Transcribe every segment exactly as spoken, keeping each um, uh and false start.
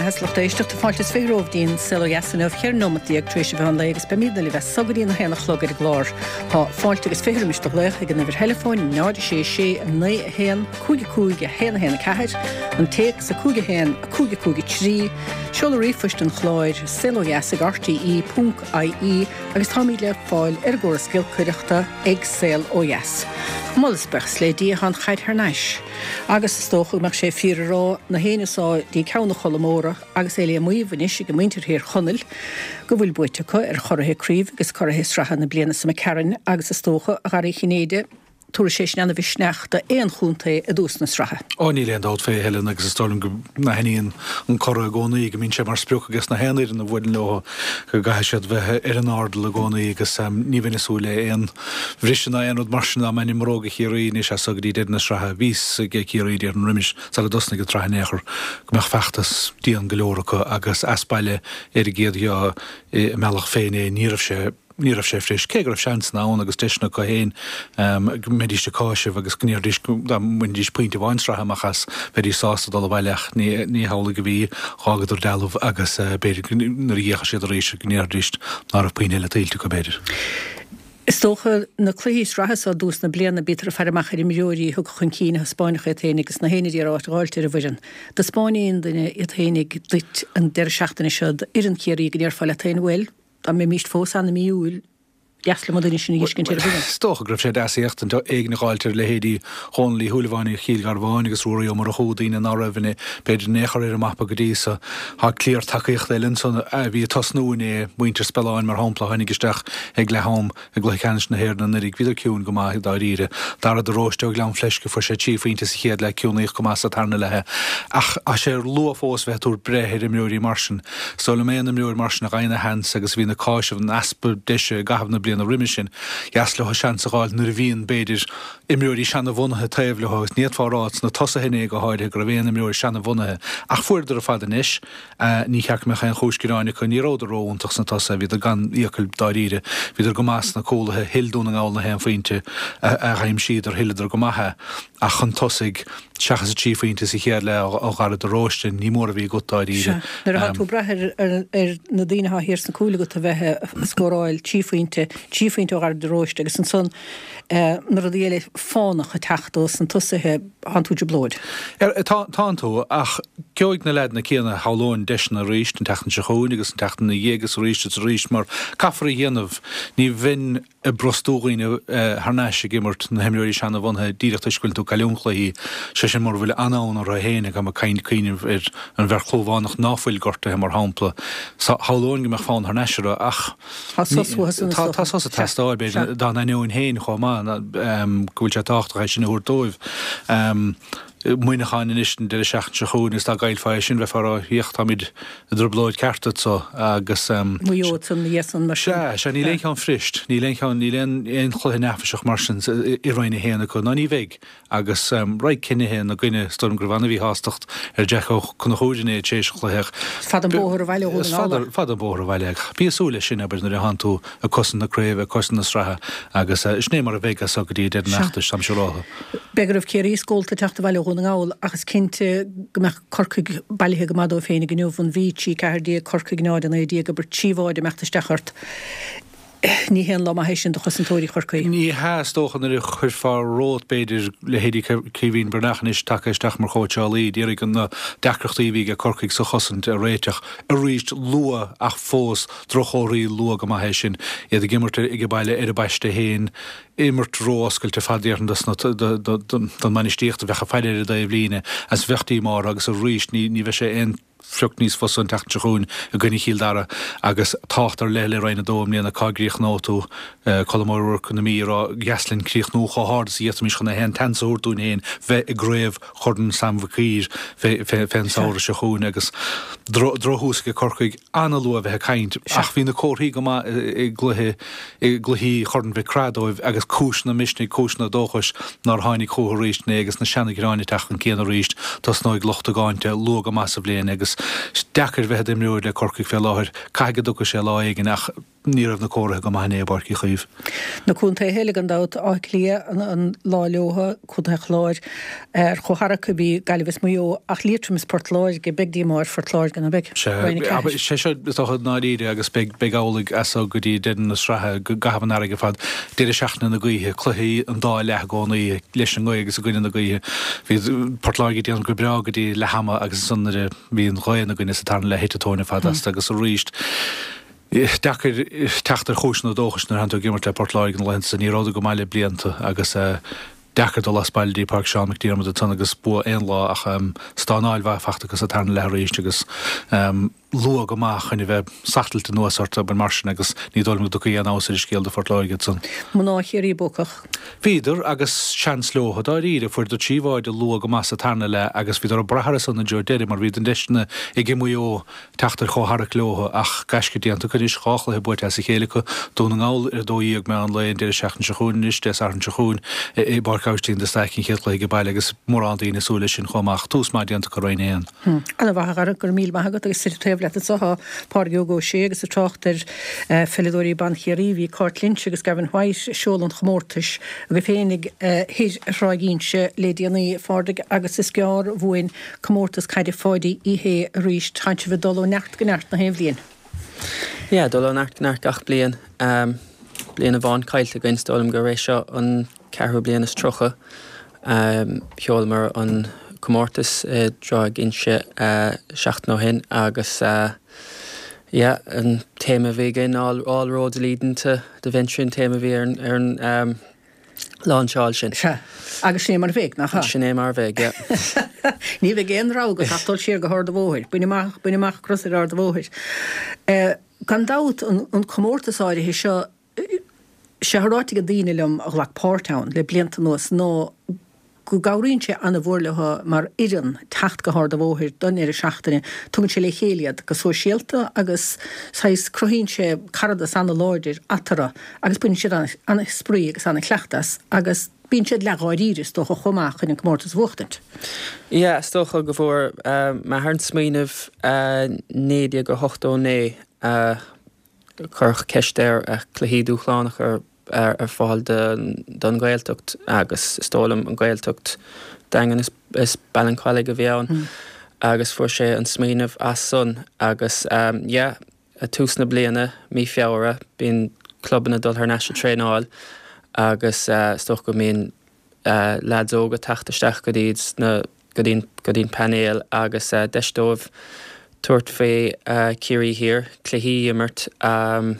heslach éisteach tá fáilte féróhdín seoheasanmh chear nómatíag tríéis bhean legus be mína le bheith sagarína héna chlogad glár Tá fáiltegus féhirimiiste lech ag an bhar telefóin náidir sé sé na héan cúige cúige héna héna ceir an téic sa cúige héan a cúige cúige trí seola rifuist an chláir seoheasag R T E dot I E agus tá míle fáil ar ggóir scilcuireachta ag seoheas. Mollas bechs le dí an chaid thnáis. Agus stócha meach sé fírará na héanaá dí ceanna cholamóra agus é le muomhanis go muintir hir chonneil go bhfuil buitecha ar chorathe críomh agus chorathe stratha na bliana sa ceann agus is tócha a garí chinéide túair sé anna bhí sneachta éon chúnta a dús na stratha. Ó ní leon dát fé heile agus stálim go na heíon an chora gcónaí go mín sé mar sprucha agus na héanaar na bhfuil nó go gaiith siad bheith ar an ardal a gcónaí agus ní bhainasúla éon bhrisanna éonad marsna me nimróga chéirí ní sé sagadí déad na stratha vís ge chéirí ar an riimiis sa go dosna go traithnéair go meach feachtas díon golóracha agus aspáile ar a géad meach féin níramh sé Ní rah sé fris cé grah seans ná agus deisna go héin medí se cáisih agus gníirdís mundís pointinte bhainstrathe amachchas beidir sásta dul bhaileach ní hála go bhí chágadú dealamh agus beidir na dhécha siad rééis gníirdíist ná a pointine le tailú go beidir. Is tócha na clúhís rahas á dús na blianana bitar fermachar i miúí thug chun cína a Spáinach énig agus na héanaí arát gáiltear a bhisin. Tá Spáiníon duine ihénig duit an deir seachtainna siad ar an céirí go nearfáil a tain bhfuil a mé míist fós anna míúil Jasla modern sin giscin tíir bhí. Stocha gribh sé deíocht an ag na gáiltear le héadí chunlaí thuúlaháinna chiilgar bháin agus ruúí mar a chudaína ná rahine beidir néchar ar a mappa go dísa há clíar takeíocht é linson a bhí tasnúin é muintear speláin mar hámpla hanig isteach ag le hám ag le cheannis na héir na nirig viidir ciún go maith dá ríre dar a do róisteag lean fleisce fu sé tíointe sa chéad le ciúnaíoch go más a tarna lethe ach a sé lua fós bheitúr brehéir i mriúí marsin so le mé na mriúir marsin a gaine hens agus bhí na cáisih an aspa deise gahabna blian na riimisin jasle ho sean a gáil nuair bhíon beidir imriúirí seanna bhunathe taobh le hágus níiad fárát na tosa hinné go háide go bhhéon imriúir seanna bhunathe ach fuidir a fada inis ní cheach me chan chúsciráinna chu níróda róntas na tosa bhí a gan íocail daíre bhíidir go más na cólathe hildún an gáil na hen faointe a chaim siad ar hiidir go maithe a chun tosaigh seachas a tífaointe sa chéad le á garad a róiste ní mór a bhí go daíre. Nar a tú brethir ar na dtíanatha hir san cúla go a bheitthe scóráil tífaointe tífaointe á de róiste agus an son nar a dhéile fánach a techtós an tusathe hanúide blóid. Tá tú ach ceoig na leid na céanna hálóin deisna ríist an techan se choún agus an techan na dhégus ríiste a ríist mar caafar dhéanamh ní bhín a brostúghine thnáise gimmart na himúirí seanna bhainthe díreachta scoil tú caiúnchlaí sé sin mar bhfuil anán ar a héine go caiin cuioineh ar an bhar chlóhánnach náfuil gorta mar hámpla hálóin go meach fáin thnáisiire ach tá sa testáil beidir dá naún héin chomá gúil sé tácht sin úr dóibh muoine cháin isten de seach se chuún is tá gailfá sin bheith far hiocht hamid idir blóid ceartad so agus Muotan dhéan mar se se ní léon cheann frist, ní léon cheann ní léon éon chluithe nefaseach mar sin i roiine héanana chu ná ní bheith agus raid cinnethe na gcuine storm gur bhana bhí hástacht ar deach chun chuúidirné tééis chluitheach. Fad an bóthir a bhile Fad an bóthir a bheileag. Bíosúla sin aber na hanú a cosan na créibh a cosan na strathe agus sné mar a bhégas a go dtí dead nachtas sam seráha. Begur of céirí scóilta teachta bhile chun gáil agus cinnte go meach corcaig bailithe go madó féinnig gniuh an bhítí ceirdí corcaig náid an édí go bar tíomháid meachtasteachart. Ní hen lá hééis sin do chusantóirí chorcaí. Ní heastóchan ar chur fá rót beidir le héidir cíhín bernachnis takeisteach mar chóteálaí díir an na decrochttaí a corcaigh sa chosant a réiteach a ríist lua ach fós drochóirí lua go hééis sin iad a gimmarte ige bailile ar a baiste héin immert róscail te fadíarn don manistíocht a bheitcha feidir a d bhlíine as bhechtí mar agus a ríist ní ní bheith sé ein frucht níos fos an techt chuún a gynnig híl dara agus táchtar leile reine dóm líana cágríoch nóú colmór chuna mí a geslinn críoch nó cháhard sa dhéta mis chuna hen tensúirún héin bheith i gréibh chordan samhacír féin saoir se chuún agus drothús go corcaig anna lu a bheith caint ach hí na cóthaí go i gluthe i gluhíí chordan bheith cradóibh agus cúsna misnig cúsna dóchas nar háinnig chóthar ríist né agus na seannig ráinine techan céan ríist tas nó ag lochta gáinte lu go massa blian agus dechar bheith imriúir le corcaig fé láthir caigad docha sé lá igen ach níomh na córa go maithné barcí chuomh. Naúnta héile an dat á lia an láleotha chutha chláir ar chohara go bhí galibhs muo ach lírum sportláir go begdí mar fortláir gan be. sé se náíide agus be beálaigh as go dtí den na strathe go gahan aige fad déidir seachna na gaithe chluí an dá le gánaí leis an gáige a gine na gaithe hí portláige dí an go bra go dtí le hama agus sunna hí an gáin na gine sa tarna le héitetóna fad agus a ríist. Dechar teachtar chúisna dóchas na hanú gimmar le portláig an lens a níráda go meile blianta agus dechar do laspaildí Park Seán McDermott a tan agus bu ein lá ach stánáil bheith fachtagus a tarna le rééis agus lu go má chuna bheith sachtalta nuasarta ben marsin agus ní dulm do í an áir scéal de fortláige san. Mná chéirí bocach. Bhíidir agus seans leotha dá ríide fuair do tíomháid lu go más a tarna le agus bhíidir brethara san na Joe Derry mar bhí an deisna i g muo teachtar chothara leotha ach gaisce díanta chu is chála buir a sa chéalacha dúna ngáil ar dóíag me an leon déir seachn seún is des an seún i barcáistín de stacin chéla go bail agus mór an daoine súla sin chomach tús mai díanta go roinéan. Anna bhar gur míl maigad agus sirtéh le saha págó sé agus a trochttar fellidóí ban chiaríhí Cartlínse agus gabhann White seolan chmórtais a go féinnig hir ráigínse lédíanaí fádig agus is gear bhin commórtas caiide fáidí ihé ríist tainte bh dul necht gneart na héimhlíonn. Ja, dul necht gneart ach blian blian a bháin caiilte go installim go rééis seo an ceithre blian is trocha peolmar an commórtas drá ginse seacht nó hin agus ja an téma bhí gin all, all roads leading to the venture téma bhí ar an um, láinseáil sin. Se agus sé mar bhéh nach sinné mar bheith, ja. Ní bheith géan rá go chatáil siar go háir do bhóir, buineach buineach crosir ar do bhóir. Gan dát an commórtasáide hí seo se ráite go daine lem a le Pórtown le blianta nuas nó go gaurín sé anna bhórlatha mar iran tacht go háir do bhóthir don ar a seachtainine tugann sé le chéaliad go sóisialta agus sais crohín sé carada anna láidir atara agus buinn sé anna sprí agus anna cleachtas agus bín siad leáiríris do chu chomach in mórtas bhuachtant. Ja, stocha go bhór me thar smíanamh nédia go hochtó né church ceistéir a chluhíú chláánach ar ar ar fáil don gaeltocht agus stólam an gaeltocht dagan is, is balancáile go bheann mm. agus fuair sé an smíanamh as son agus um, yeah, a túsna bliana mí feabhara bín clubbanna dul th neiste tréáil agus uh, stoch go mín uh, ledóga tachtasteach go díd na go dín panéal agus uh, deistómh tuairt fé uh, cirí hir cluhí immert um,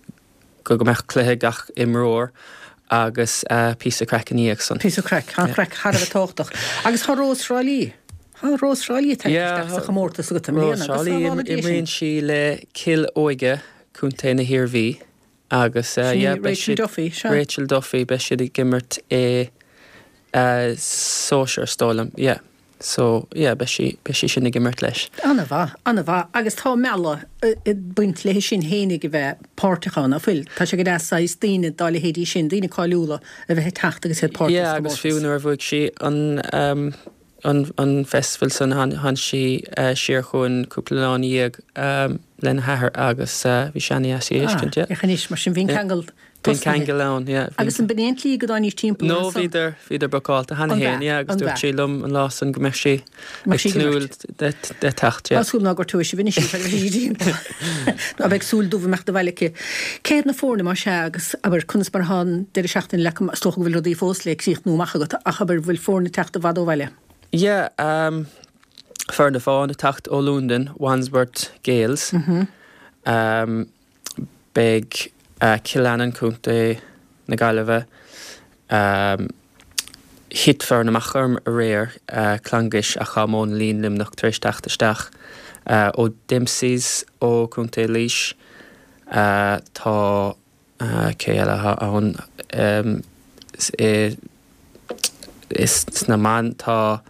go go meach cluthe gach imróir agus uh, pí a cracaníag san. Pí a crac, há crac har a tóchtach. Agus há Rosrálí. Há Rosrálí teach sa chamórtas go tam léana. Rosrálí imríonn sí le cil óige cúntaine hir bhí agus uh, yeah, Rachel Duffy. Rachel Duffy be siad i gimmert é uh, sóisiir stólam, yeah. So, yeah, be si, be si sin i gimmert leis. Anna bha, anna bha, agus tá mela i buint le sin hénig i bheith pártachan a fil. Tá sé go dasa is daine dála hédí sin, daine cáiliúla a bheith techt agus head pártach. Yeah, agus fiúnar bhuaig si an, um, an, an festival san han, han si uh, siar chuin cúplaán íag um, len hathair agus uh, bhí seanna as i éiscint, yeah. Ah, chanis mar sin bhín cangel. Bhín cangel ann, yeah. Agus an biniant lí go dáinní timp. No, bhíidir, bhíidir bacáilta hana héin, yeah, agus dúirt sí lum an lás an go meis sí ag tnúil de tacht, yeah. Asúil ná gur tú sé bhíine sin fel hí No, bheith súil dúbh meach do bheilige. Céad na fórna mar se agus aber chunas mar hán de seachtain le stocha bhfuil rodí fós le síocht nó macha go ach aber bhfuil fórna techt a bhadó bhile. Yeah, um, fear na fáin tacht ó Lúndon, Wandsworth Gales. Mm-hmm. Um, big Uh, Killannon cúnta na Gaillimhe um, hit fear na macharm a réir uh, clangish a chamón lín limnach trísteachtasteach uh, ó Dempsey's ó cúnta líis uh, tá uh, céile an um, is, is na man tá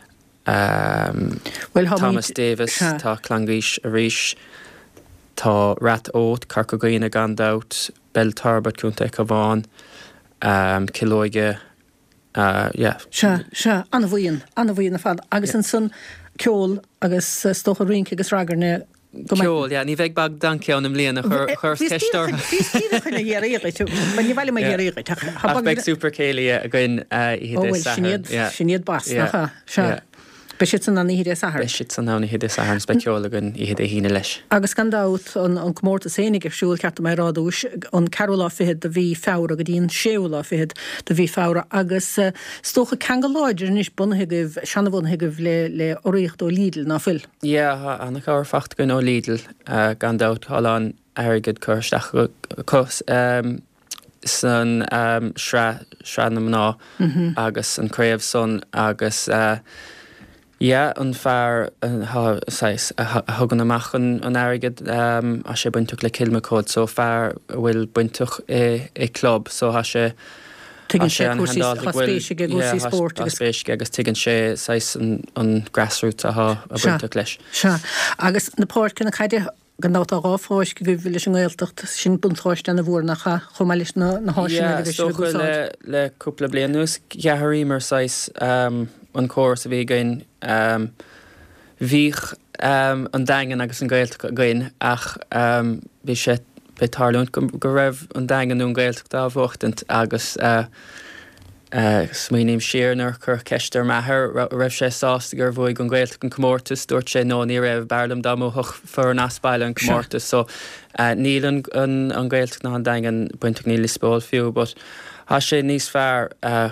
um, well, Thomas Davis ha. Tá clangish a ríis tá Rat Oat, Carcogaine Gandout, Bell Tarbert cúnta Cabán, um, Kilóige, uh, yeah. Se, se, anna bhuion, anna bhuion na fad, agus an son ceol agus uh, stocha rink agus ragarne Ceol, yeah, ní bheith bag dan ceann am líana chur ceistóir. Bhí dhéirí tú, man ní bhile dhéirí. Ach beag super céile a gin ihé sinad bas nach se. Be si san naní hé sahar. Be si san naní hé sahar speisiúla gan ihé híine leis. Agus gan dát an gomórta sénig ar siúil ceart mé ráúis an Carolá fihead de bhí fára go dtíon séúla fihead de bhí fára agus stocha cheanga láidir níos bunathe sena bhna goh le le oríocht ó Lidl ná fil. Ja, anna áhar facht gon ó Lidl gan dát háán airgad chuirsteach cos san sranam ná agus an créamh son agus Ja, an fear thugan amach an airgad a sé buintach le kilmacód, so fear bhfuil buintach é club, so ha sé Tugann sé spéisiige gúsí sport spéisiige agus tugann sé an grassroots a a buintach leis. Se agus na páircinna chaide gan dát a ráfáis go bhfuil leis an ghilteacht sin buntáist na bhór nach chumá leis na háisina le le cúpla bliain nús ceatharí mar sais an córas a bhí gain bhích an dagan agus an gailteach gain ach bhí sé betarlún go raibh an dagan ún gailteach dá bhachtant agus smínim siarnar chur ceistar maithir raibh sé sásta gur bhfuil an gailteach an comórtas dúirt sé nó ní raibh bearlam dámúthach fear an aspáile an comórtas, so níl an gailteach ná an dagan buintach níl lispóil fiú, but há sé níos fearr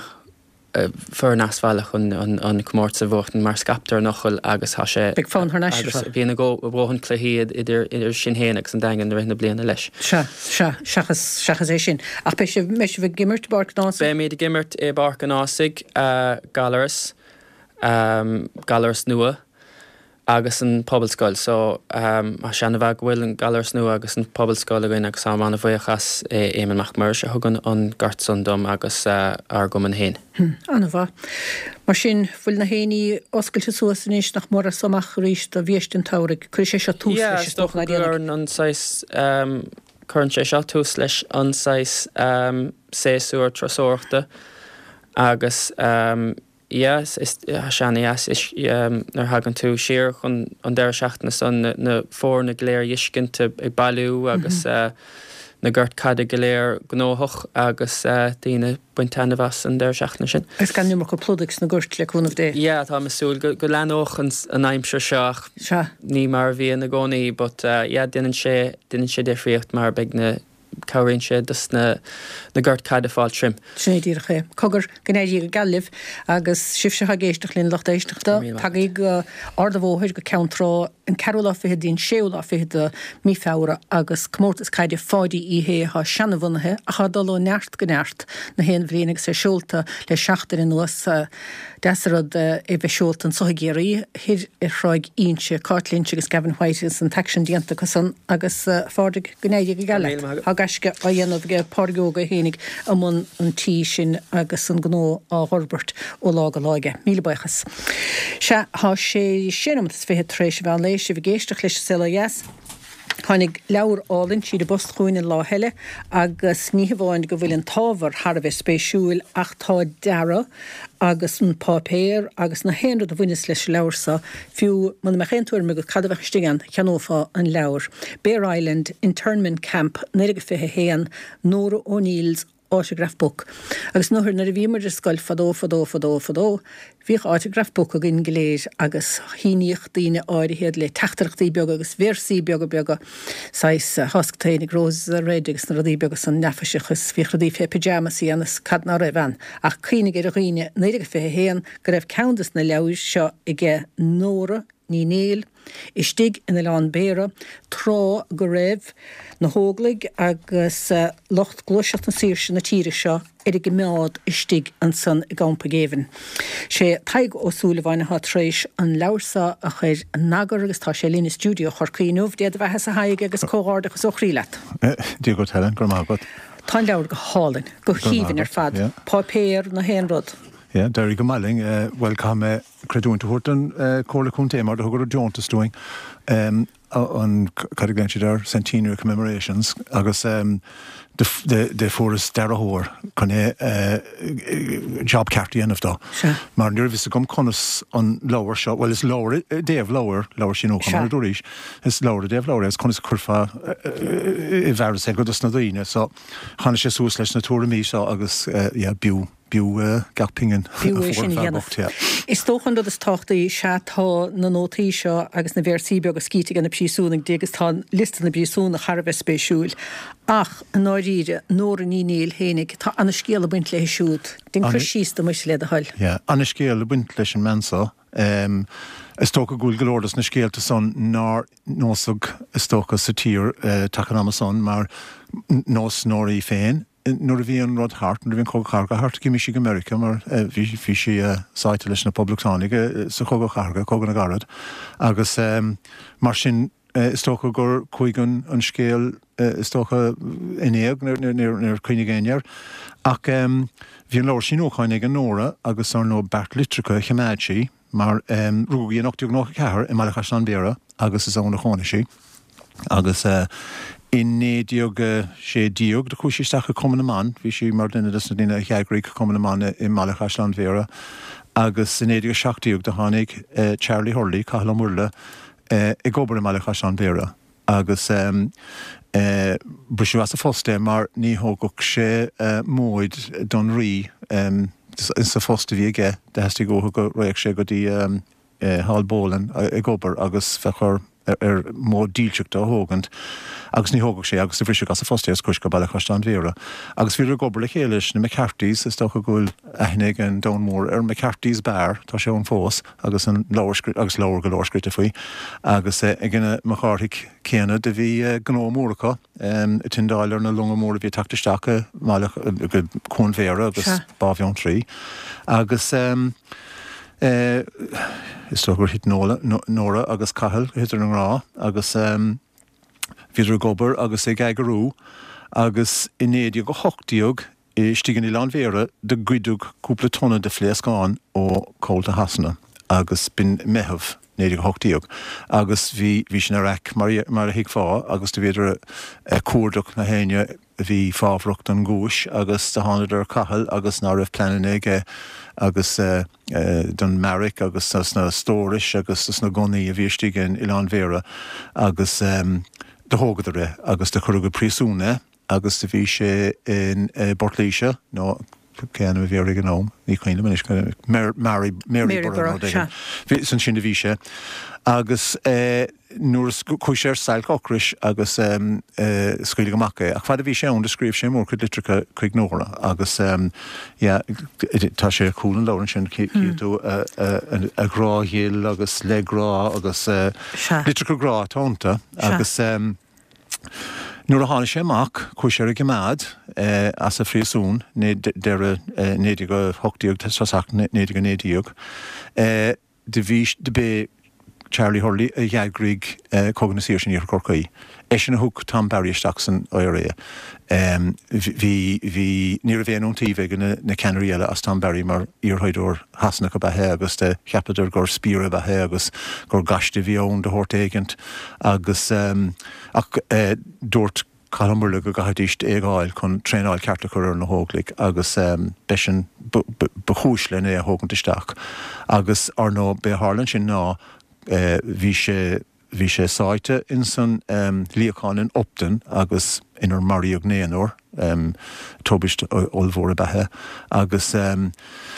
fear an asfáilech an comórta bhachtan mar scaptar nachil agus há sé Big fán th neisir bhíonna go bhhan chluíad idir idir sin héanaach san dagan rinne bliana leis. Se se seachas é sin. Ach be sé me bh gimmert bar ná. Bé méad gimmert é bar an ásigh Galaras Galaras nua agus an pobalscoil, so a seanna bheith bhfuil an Galaras nua agus an pobalscoil a gine agus sámána bhuiachas é émanach mar se thugann an gartsundum agus ar gom an héin. Anna bha. Mar sin bhfuil na héanaí oscailte suasaníos nach mór a samach ríist a bhíostin táraigh, chuir sé se tús leis stoch na déanana. an sais chuann sé se tús leis an sais séúir trasóirta agus Yes, is seanna yes is nar hagan tú siar chun an deir seachna san na fór na gléir dhiiscinnta ag bailú agus na gurt cad go léir gnóthach agus daoine buintena bhas an deir seachna sin. Is gan numar go plúdaigh na gurt le cúnmh dé? Ja, tá masúil go leanóch an aimimse seach ní mar bhíon na gcónaí, but duann sé duann sé difriocht mar beag na Cáiríonn sé dus na gurt cad a fáil trim. Sinné díirché. Cogur gnéidí go galibh agus sibse ha géisteach lín locht éisteachta, tag í go arda bhóthir go ceantrá an Carolá fihead dín séúla fihead a mí fára agus comórtas caiide fáidí ihé ha seanna bhunnathe a cha dul neart go neart na héan bhríananig sé siúlta le seachtar in nuas deasarad é bheith siúlta an sothigéirí hir ar shráig ionse Cartlínse agus Gavin White an tection dianta san agus fádig gnéide go galibh. Gaisce a dhéanamh go párgóga hénig amón an tí sin agus an gnó á Horbert ó lá go láige. Míle baichas. Se há sé sinam is fé trééis bhe lééis sé bh géisteach leis sela yes. Chánig leabhar álinn siad a bostchúin in lá heile agus ní bháin go bhfuil an tábhar Har bheith spéisiúil ach tá deara agus an pápéir agus na héanrad a bhuiine leis leabharsa fiú man me chéintúir me go cadbheith stigan cheanófa an leabhar. Bear Island Internment Camp néige fithe héan Nóra O'Neill's autograph book. Agus nóir na a bhímar de scoil fadó fadó fadó fadó bhíoh autograph book a gin goléir agus híníocht daoine áirihéad le teachtarachtaí beag agus bhéirsaí beag beag sais hosctainnig Rose Red agus na radí beag san nefasichas bhíoh radí fé pyjamasí anas cadna ra bhean ach chuoinnig ar a riine néige fé héan go raibh ceantas na leabhar seo i gce Nóra ní néal is stig in Lán Béra trá go raibh na hóglaigh agus uh, locht glúiseach na sír sin na tíre seo ar go meád is stig an san i gampa géhan. sé taig ó súlahhaine há trééis an leabharsa a chuir nagar agus tá sé lína stúdio chorcaíúmh déad bheit a haig agus cóáda agus ó chríleat. Dí go tell gur mágad. Tá leabhar go hálainn go híhann ar fad pápéir na héanrod. Ja, der go malling uh, welcome uh, creún te horten uh, cóla chun témar a go a Johntas doing. Um, an Cariglenchidar Centenary Commemorations, agus um, de, de forras derahor kan é uh, job carty en of da. Maar nu vis kom konus an lower shot, well is lower, Dave lower, lower sino kan dorish. Is lower Dave lower, is konus kurfa i verre seg godus na dine, så han er så slash na tore mi så agus ja biu biu gapingen. Is toch dat is toch die chat ha na notí seo agus na versibe agus skíte gan na písúning degus tá list na písúna harbe spesiúl. Ach an áíre nóir ní níl hénig tá an scéal buint le siút. Din cru sísta mu le a hall. Ja, an scéal buint leis an mensa. Um, is tóca gúil golódas na scéalta son ná nósug is tóca sa tír uh, tacan am son, mar nós nóirí féin. Nor vi an rod hart, nor vi an cog charga hart gimi sig America, mar vi si saite leis na publictánig sa cog charga, cog an agarad. Agus mar sin stocha gur cuigan an scéal stocha inéag nar cuinig éinear. Ach vi an laur sin óchainnig an nóra, agus ar nó Bert Litrica chemáidsi, mar rúgi an octiúg nócha cehar i Malachas an Béra, agus is ána chóna si. Agus in nédiog sé diog de kuisisteach kommen man, vi sé mar dinne dus na dinne heagrig kommen man in Malachasland Vera, agus in nédiog seachtiog de hánig uh, Charlie Hurley, Cathal Murle, uh, i gobar in Malachasland Vera. Agus um, uh, brisú as a foste, mar ní hógok sé uh, móid don rí um, is a foste vi ge, de hesti go go roiag sé go di um, uh, halbólen uh, i gobar agus fechar er, er mór dílseach da hógant. Agus ní hógach sé, agus frisú as a fosti as kuska Balachasland Vera. Agus vi gobar le chéiles na McCarthy's is stocha gúil ehnig an Donmór ar McCarthy's bar, tá sé an fós, agus an agus lower go lórskrite foi. Agus uh, gine machartig céna de vi uh, gná mórcha, um, tindáiler na lunga mór vi taktisteach malach uh, cón Vera agus bavion trí. Agus um, Uh, is toch weer hit Nora, Nora agus Cathal, hit er an rá, agus um, viidir gobar, agus é gaigarú, agus inédi go hochtiog, i stigan i land Vera, de guidug cúpla tonna de fléascáin ó Cólta Hasna, agus bin mehaf, nédi go hochtiog. Agus vi, vi sin a rec mar, mar a hic fá, agus de viidir a cuardach na héine, vi fáfrocht an gúis, agus de hánadar Cathal, agus ná rah plenanig agus uh, uh, don Merrick, agus as na Stóris, agus as na goni a bhístigin i land Vera, agus um, de hógadare, agus de churuga prísúne, agus de bhí sé in uh, Bortlíse, no, céanam a bhíar an óm, ní chuine manis, Mary Maryborough, san sin de bhí sé, agus uh, nuair chuir sail cochris agus um, uh, scuile go macha, ach fad a bhí sé ón de scríb sé mór chud litricha chuig nóra, agus um, yeah, tá sé cool an laurin sin ciú a gráhéil agus lerá agus uh, litricha grá tónta, agus um, nuair a hána sé amach chuir sé a gemád uh, as a fríosún deire uh, nédig go hochtíog tasach nédig go nédiog, uh, de bhí de bé Charlie Hurley a jaagrig uh, cognisation i'r corcaí. Eisiau na hwg Tom Barry Staxon o'r area. Um, fi, fi nir a fe nhw'n tifeg yn y canariela as Tom Barry mar i'r hoed o'r hasnach o bahe agus de chiapadr gor spir o bahe agus gor gashti fi own de hort egent agus um, ac uh, dort Calamurla go gahadist egáil chun trénáil ceartlachar ar na hóglaigh agus um, besin bechúisle é a hógantisteach. Agus ar nó be Harlan sin ná Uh, vi sé vi sé sáite in san um, líochanin optan agus inar Mario Gnéanor um, tobist olvór a bethe agus um,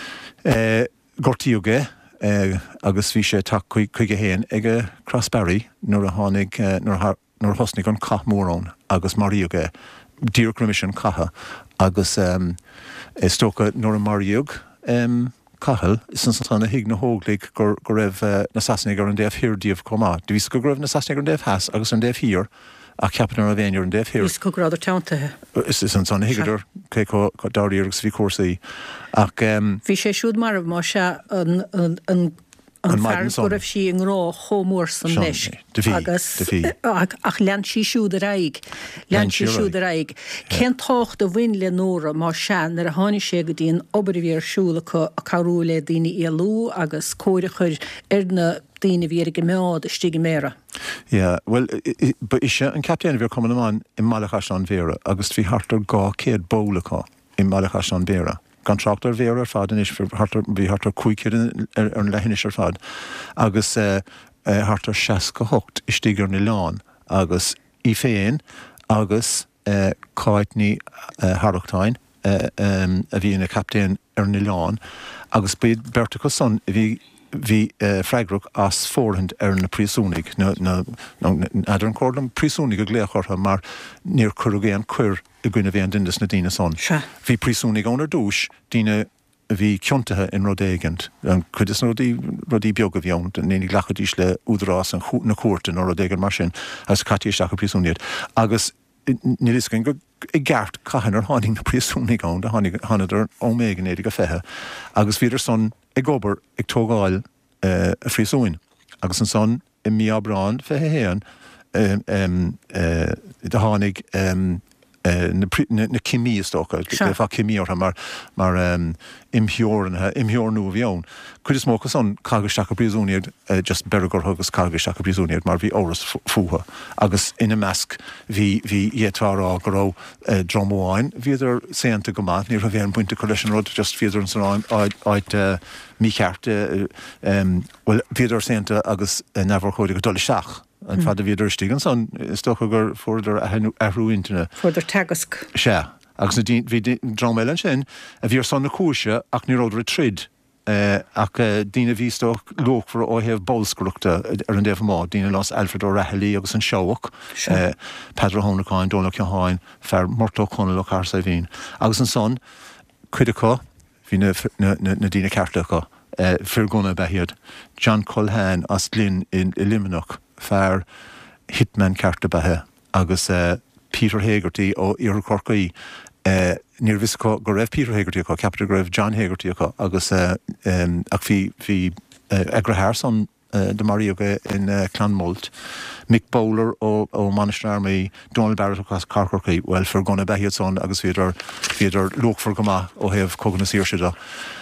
uh, gortíoge uh, agus vi sé tak chuige héin ige Crossbarry nor a hánig uh, nor, nor hosnig an cachmórón agus Marioge Dear Commission caha agus um, stoka nor a Mariog um, Cathal, is an sanna hig na hóglaigh gur go raibh uh, na sasnig ar an déobh hirdíobh comá. Dí go raibh na sasnig ar an déobh has agus an déobh hir a ceapan ar a bhéin ar an déobh hir. Is go gráidir teantathe. Is is an sanna higidir cé có dáirí agus bhí cuasaí. Ach... Um, bhí sé siúd mar má se an an fear go raibh sí an rá chomór san leis agus ach lean sí siúd a raig lean sí siúd a raig cén tácht a bhain le nóra mar sean ar a tháinig sé go dtíon obair siúlacha a carú le daoine ialú agus cóide chuir ar na daoine bhí go meád a stigí méra. Yeah, well, but ishe an captain bhíar cumann amán in Malachas an Bhéara agus bhí hartar gá céad bólacha in Malachas an Bhéara. Gan trachtar bhéar ar fad in is bhí hartar cuiicir ar an lehinis ar fad agus hartar seas go hocht i stígar na lán agus i féin agus cáitní Harachtáin a bhí na captain ar na lán agus bíad berta go son bhí hí freigrach as fórhand ar na príosúnig na idir an cordlam príosúnig a gléachortha mar níor curugéan cuir i gcuine bhéan dindas na daoine son. Bhí príosúnig ónar dúis daoine bhí ciontathe in rodéigent an chuidir rodí rodí beag a bheann an énig lechadís le údrás an na cuairta nó rodéigen mar sin as catíisteach a príosúniad agus ní is cin go i gceart caihan ar tháinig na príosúnig ón de tháinig ómégan éidir go fethe agus bhíidir son ag gobar ag tógáil a phríosúin agus an son i mí abrán fethe héan de tháinig na cimí istócha fa cimíortha mar mar imhioranthe imhiornú bheann. Cuidir smó go son cágasteach a príosúniad just bergur agus cágasteach a príosúniad mar bhí óras fuha agus ina measc bhí bhí dhétarrá go rá dromháin bhíidir séanta go maith níor a bhéan buinte go leis an rud just fiidir an san áid mí cheart well bhíidir séanta agus nefar chuide go dul seach an fad a bhíidir stígan son stocha gur fuidir ahrúintena fuidir tegasc sé agus na bhí dromméile sin a bhíar son na cúise ach ní ródra trid ach dína bhístoch lóchfar ó heh bolscrúachta ar an déh má dína las Alfred ó Rahelí agus an seoach Pedro Hónacáin dónach Joháin fear mortó chuna le cá sa bhín agus an son cuideá hí na dína ceartlacha fir gona behiad John Colhan as glyn in Limanach fear hitman cearta bethe agus Peter Hagerty ó Iarcorcaí níor visco go raibh Peter Hagerty acu capita go raibh John Hagerty acu agus ach bhí bhí agrathir son de Maríoga in Clanmolt Mick Bowler ó ó Manchester Army Donald Barrett acu Carcorcaí well for gona behiad son agus bhíidir bhíidir lóchfar go maith ó heh cogna síorsida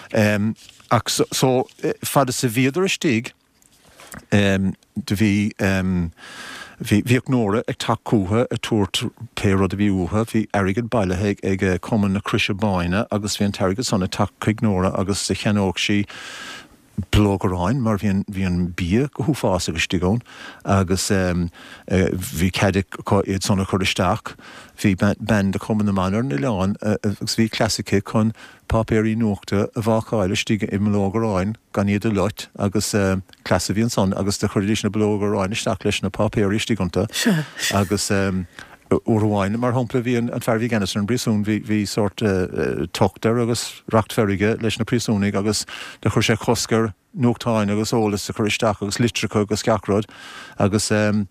ach so fada sa bhíidir a stig de bhí Bhí bhíoh nóra ag tacútha a tuairt péad a bhí utha, bhí airigad bailithe ag cumann na cruise báine agus bhí an teirigad sanna tacaigh nóra agus sa cheanóg sí blógaráin mar bhí an bí go thuása agus stigón agus bhí ceidig iad sanna chuiristeach bhí ben de cumann na manar na leáin agus bhí clasice chun papéirí nuachta a bhácáile stíige i blógaráin gan iad a lot agus clasa bhíon son agus de chuirdís na blógaráin isteach leis na papéirí stíganta agus uháin mar hopla bhíon an fear bhí genas an brísún bhí sort tochtar agus rachtferige leis na prísúnig agus de chuir sé choscar nuachtáin agus ólas sa chuiristeach agus litricha agus ceacrod agus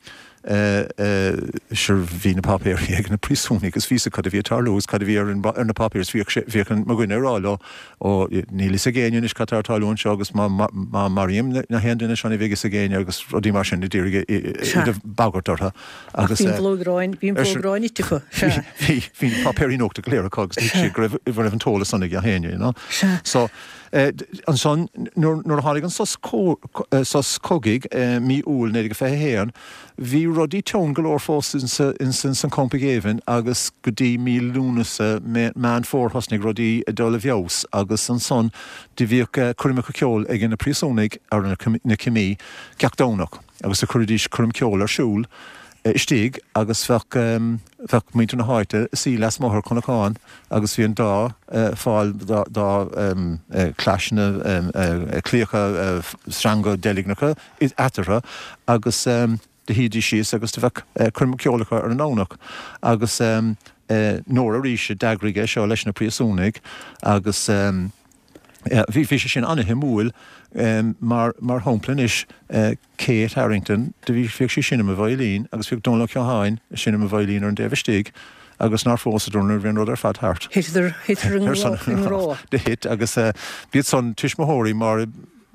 sure bhí na papéirí ag na prísúnig agus físa cad a bhí tarlús cad a bhí ar na papéirs bhíchan mo gine rála ó níli sa géine is catar talún seo agus má maríam na hendina sena bhígus sa géine agus rodí mar sin na ddíige de bagartartha agus blógráin bhíon blógráin iticha hí papéirí nóachta go léir agus ní raibh bhar an tóla sanna a héine so an son nuair tháinig an sos cógaigh mí úl néidir go fethe héan bhí rodí teón go leor fós in san compa géhann agus go dtí mí lúnasa meán fórthosnig rodí a dul a bheos agus an son de bhíoh chuirime go ceol ag na príosúnig ar na cimí ceachdónach agus a chuirdís chuirm ceol ar siúl istíg agus fech míú na háite sí les máthir chunacháin agus bhí an dá fáil dá cláisina clíocha stranga delignacha is etartha agus de hídí síos agus de bheith chuirm ceolacha ar an nánach agus nóir a ríise dagrige seo leis na príosúnig agus bhí fi sin anna himúil mar mar homplan is Kate Harrington de bhí fi sé sinna a bhailín agus fiag dónla ceáin sinna a bhailín ar an déhstig agus ná fósadúnar bhíon rud ar fad thart. Hiidir hitar an rá. De hit agus bíad son tuismothirí mar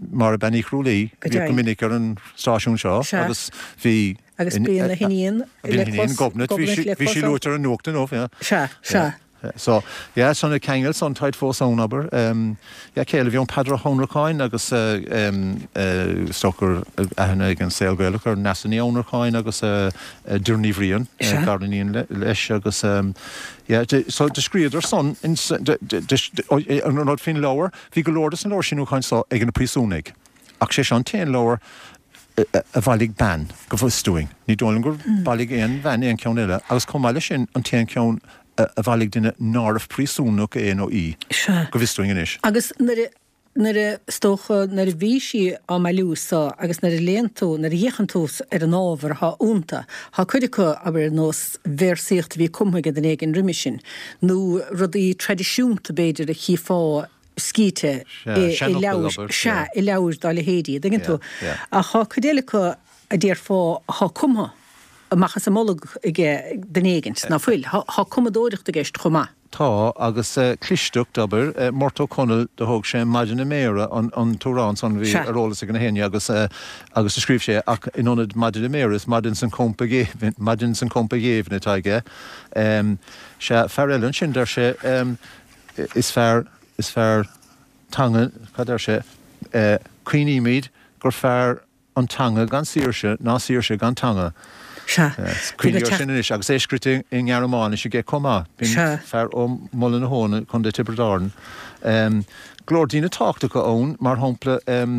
mar bennig rúlí go minic ar an stáisiún seo agus bhí agus bíon na hiníon gobna bhí sí luútar an nuachta nó se se. So, yeah, son a kengel, son tight for son aber. Um, yeah, Caleb, yon Padra Honracoin, agus uh, um, uh, stocker ahna again sale gaelic, Nassani Honracoin, agus uh, uh, Durnivrian, uh, Gardenian Lesh, agus um, yeah, so the screeder son in the not fin lower, Vigolordus and Lorshin who saw again a prisunig. Akshesh on ten lower. A bhalig ban go bhfustoing. Ní dólan gur balig éon bhain éon ceann eile, agus com eile sin an téan ceann a bhalig duine námh prísúnach éon ó í. Go bhstoing inis. Agus nar a stocha nar a bhí si á meúsa agus nar a léonú nar a dhéchantús ar an ábhar há únta. Tá chuidecha aber nós bhérsíocht bhí cumthaige den éigen riimisin. nó rudaí tradiisiúnta beidir a chi fá skite i leir se i leir dá le hédí dingin tú a há chudéalacha a dtíar fá há cumha amachchas a mollag ige den éigent ná fuil há cumadóireacht a gceist chumá. Tá agus clisteach dabar Mort O'Connell de thug sé maidin na méra an túrán san bhí arolalas ag an héine agus agus scríb sé ach inionad maidin na méras maidin san compa géhn maidin san compa géhn atá ige sé fearreileann sin dar sé is fear is fear tanga cadar sé cuioine míid gur fear an tanga gan síirse ná síirse gan tanga. Cuioine sin is agus éiscriting in Gearmáin is gé comá bín fear ó molla na hóna chun de Tiberdáin. Glórdína táachtacha ón mar thompla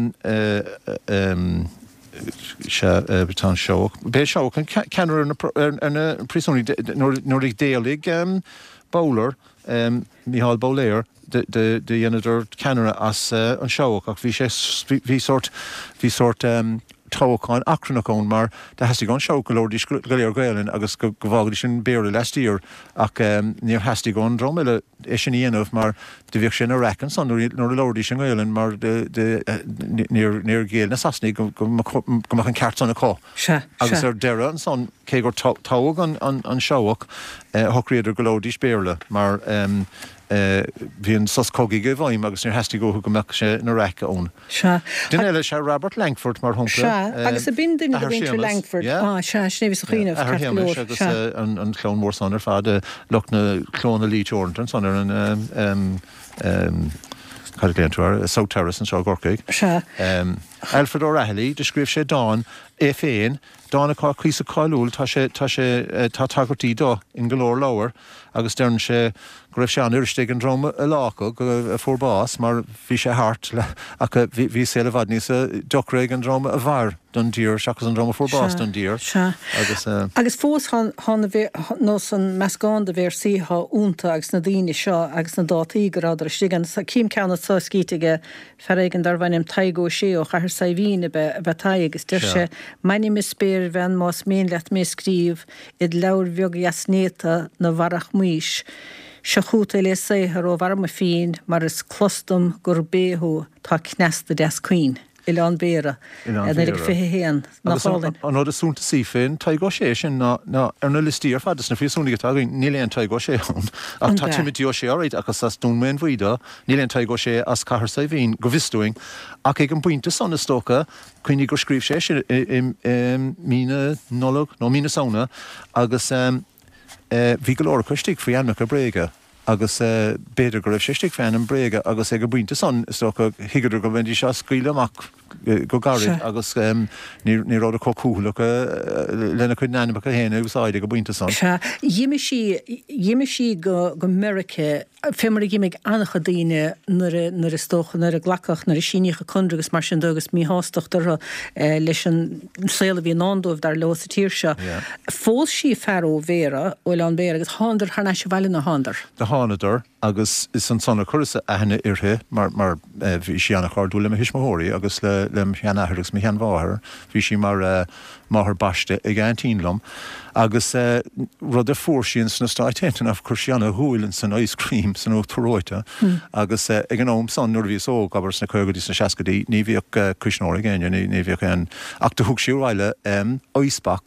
Britan seo. Bé seo ceannar na prísúní nóir ag déalaigh bowler Micheál Bowléir de de de dhéanaidir Canara as uh, an seoach ach bhí sé bhí sort bhí sort um, táhaáin acranachón mar de heasta gán seo go lórdí goléir gaeilinn agus go bhágadí sin béir leistíir ach um, níor heasta gán dromiile é sin íanamh mar de bhíh sin a recan san nóir a lórdí sin gaeilinn mar de de níor géal na sasnaí go goach an ceart sanna có. Agus ar deire an son cé gur táhag an an seoach thochríidir go lórdí spéirle mar um, bhíon soscógaí go bhhaim agus níor heasta go go meach sé na reice ón. Den eile sé Robert Langford mar thompla. Agus a bin duine go bhíonn Langford se snéhís a chuoineh agus an clón mór san ar fad loch na clóna Lee Jordan san ar an Cadgléantuar South Terrace an seo Gorcaig. Alfred O'Reilly de scríb sé dáin é féin dána cá clís a cáilúil tá sé tá sé tá tagartí dó in golóir leabhar agus dearn sé go raibh sé an uiriste an droma a lácha go a fórbás mar bhí sé hart ach bhí sé le bhad níos a dochraigh an droma a bhar don dír seachas an droma fórbás don dír agus agus fós hána nó an meascán de bhéir sítha únta agus na daoine seo agus na dátaí go ráidir stigan sa cím ceanna tá scíteige feréigen dar bhainnim taigó sé ó chahar sa bhíine be taig agus dir sé maine mis spéir bhean más méon leat mé scríb iad leabhar bheag jasnéta na bharach muis. Se chuúta le séthar ó bharma féin mar is clostum gur béthú tá cneasta des cuoin. I an béra ag fé héan nacháin. An nód a súnta sí féin tá go sé sin ná ar na listíí ar fadas na frísúnige tágain níléon tá go sé hon ach tá timidí sé áid agus as dún mén bhuiide níléon tá go sé as cahar sa bhín go bhistúing ach ag an buinte sanna stócha chuoine gur scríb sé sin mína nolog nó mína saona agus bhí go leir chuistigh faoi anmach a bréige. agus uh, beidir go raibh séistigh féin an bréige agus ag go buinte san stocha hiigeidir go bhaintí se scríile amach go garid agus um, ní rád a cócúlaach lena chuid neanamach a héana úsáide go buinte san. Dhiime sí go go Merice fémar gimig ancha daine nar a stocha nar a glacach nar a sínícha chundragus mar sin dogus mí hástochtar leis an saola bhí nándómh dar le sa tíir se. Fós sí feró Vera ó an Vera agus hándar thna se bhile na hándar. Hánadar agus is an sanna chusa ahanana irthe mar mar bhí sí anna cháú le hisismóirí agus le le cheanachgus mé chean bháthir, bhí sí mar máthir baiste ag antínlam agus rud a fórsíonn sna stáitéan ah chuisianna thuúlann san ice cream san ó toróite agus ag an óm san nuair bhís ó gabar sna chugadí sa seacadí ní bhíoh Crisnóir ghéine ní bhíoh an ach de thug siúráile icebox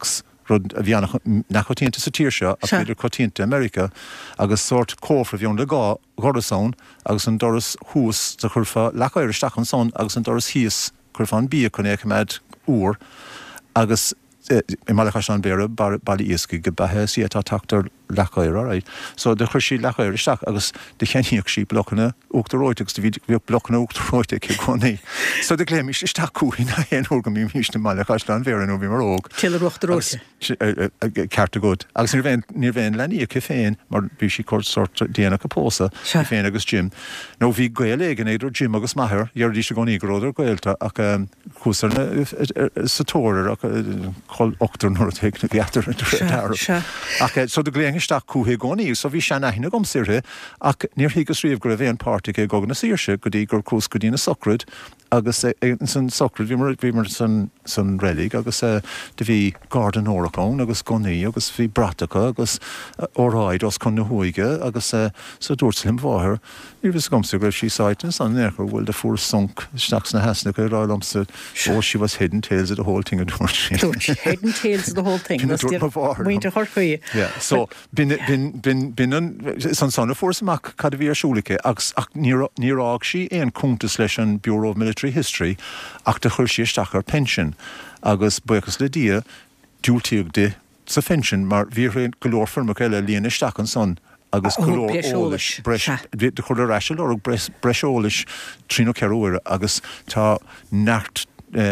rud a bhíanana nach chotíonnta sa tíir seo a féidir chotíonnta America agus sort cófra bhíon le gá Gordasán agus an doras hús sa churfa lechair stachan son agus an doras híos churfán bí chun éic meid úr agus i malacha an béire bailí íosca go bethe sí atá tatar lechair áid. So de chuir sí lechair isteach agus de cheníoach sí blochanna uachtaróitegus de bhí blochanna uachtaróite chu chunaí. So de léim is isteach cúí na héanú go mí míiste malacha an bhéir nó bhí mar óg. Tiile uachtaróite. Ceartta good. Agus ní bhéin leníí chu féin mar bhí sí cuat sort déana go pósa féin agus Jim. nó bhí gail éigen éidir Jim agus maithir, dhear dí se go nígróidir gailta ach chúsar sa tóir ach chol ochtar nóir a teag na gheatar ach so de gléang isteach cúthaí gcónaí, so bhí se naithna gom sirthe ach níor higus riomh gur a bhéon páirrtaigh go na síirse go dtí gur cús go dtína socrad agus san socrad bhí mar bhí mar san san rélig agus de bhí gardan órachán agus gcónaí agus bhí bratacha agus óráid os chun na huaige agus sa dúirtlim bmháthir ní bhís gomsa gur sí sáitan san nechar bhfuil de fuair sunk isteach na heasna go rálamsa ó she was hidden tails of the whole thing. Hidden tails of the whole thing. Muinte chorcaí. Yeah, so bin bin bin bin san sanna fórsamach cad a bhí arsúlacha agus ach nírág sí éon cúntas leis an Bureau of Military History ach de chuir sí isteachar pension agus buchas le dia dúiltíoch de sa pension mar bhí golóir firmach eile líana isteach an son agus golóir ólis de chuir raisiil or breisiolalis tríno ceúir agus tá nacht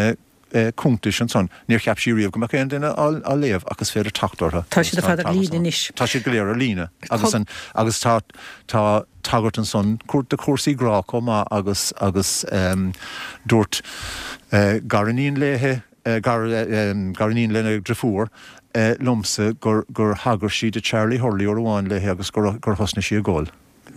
cúntais an son níor cheap sííomh go chéan duine á léamh agus féidir tatartha. Tá si de fadar lína is. Tá si go léir a lína agus agus tá tá tagart an son cuat de cuasaí grá comá agus agus dúirt garaníon léthe garaníon lena drefúr lomsa gur gur hagur si de Charlie Hurley or bháin léthe agus gur gur hosna si a gáil.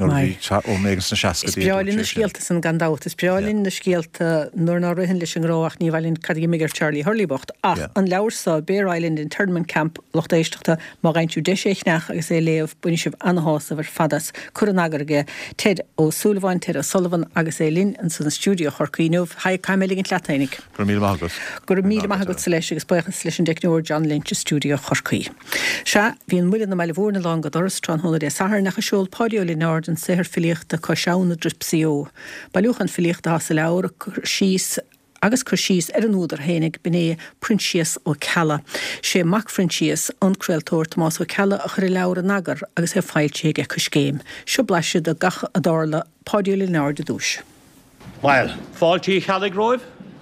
Is breálinn na scialta san gandáta, is breálinn na scialta nuair ná ruithin leis an gráach ní bhfuilinn cadí migur Charlie Hurley bocht ach an leabhar Bear Island internment camp locht éisteachta má gaintú deisnéach agus é léamh buine sibh anhása bhar fadas chur an agarge Ted ó Sullivan, Ted ó Sullivan agus é linn an san stúdio chorcaíinmh ha caiimiligin leatainig. Gur míle maithagad. Gur míle maithagad sa leis agus buchas leis an deicniúir John Lynch stúdio chorcaí. Se bhíon muile na meile bhórna lá go doras trán hóna é sahar nach a siúil pádiúil in an sehar filiochta coisiána dripsío. Bailúchan filiochta has leabhar síos agus chu síos ar an údar hénig biné Prinsíos ó Cella. sé mac Prinsíos an creaaltóir Tomás ó Cella a chur leabhar an agar agus é fáilte ag chus céim. Seo blaise de gach a dála pádiúil in áir de dúis. Well, fáiltí chealaigh roimh?